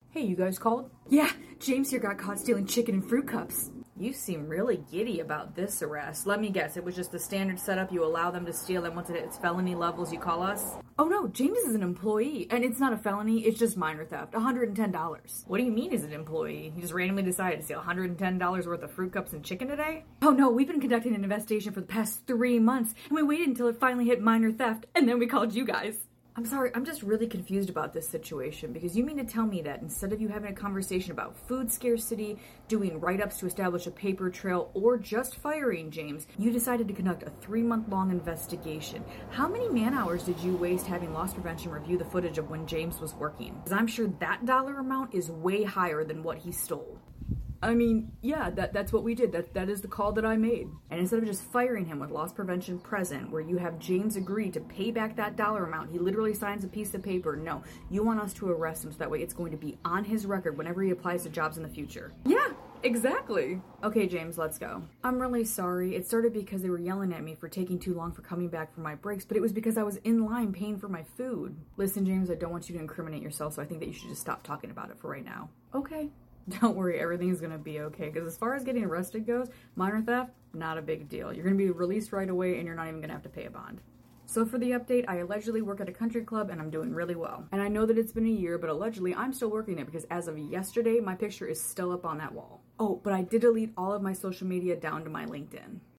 Hey, you guys called? Yeah, James here got caught stealing chicken and fruit cups. You seem really giddy about this arrest. Let me guess, it was just the standard setup. You allow them to steal, and once it hits felony levels, you call us? Oh no, James is an employee, and it's not a felony, it's just minor theft. $110. What do you mean he's an employee? He just randomly decided to steal $110 worth of fruit cups and chicken today? Oh no, we've been conducting an investigation for the past 3 months, and we waited until it finally hit minor theft, and then we called you guys. I'm sorry, I'm just really confused about this situation, because you mean to tell me that instead of you having a conversation about food scarcity, doing write-ups to establish a paper trail, or just firing James, you decided to conduct a 3-month-long investigation. How many man-hours did you waste having loss prevention review the footage of when James was working? Because I'm sure that dollar amount is way higher than what he stole. I mean, yeah, that's what we did. That is the call that I made. And instead of just firing him with loss prevention present, where you have James agree to pay back that dollar amount, he literally signs a piece of paper. No, you want us to arrest him so that way it's going to be on his record whenever he applies to jobs in the future. Yeah, exactly. Okay, James, let's go. I'm really sorry. It started because they were yelling at me for taking too long for coming back from my breaks, but it was because I was in line paying for my food. Listen, James, I don't want you to incriminate yourself, so I think that you should just stop talking about it for right now. Okay. Don't worry, everything's gonna be okay. Because as far as getting arrested goes, minor theft, not a big deal. You're gonna be released right away and you're not even gonna have to pay a bond. So for the update, I allegedly work at a country club and I'm doing really well. And I know that it's been a year, but allegedly I'm still working there because as of yesterday, my picture is still up on that wall. Oh, but I did delete all of my social media down to my LinkedIn.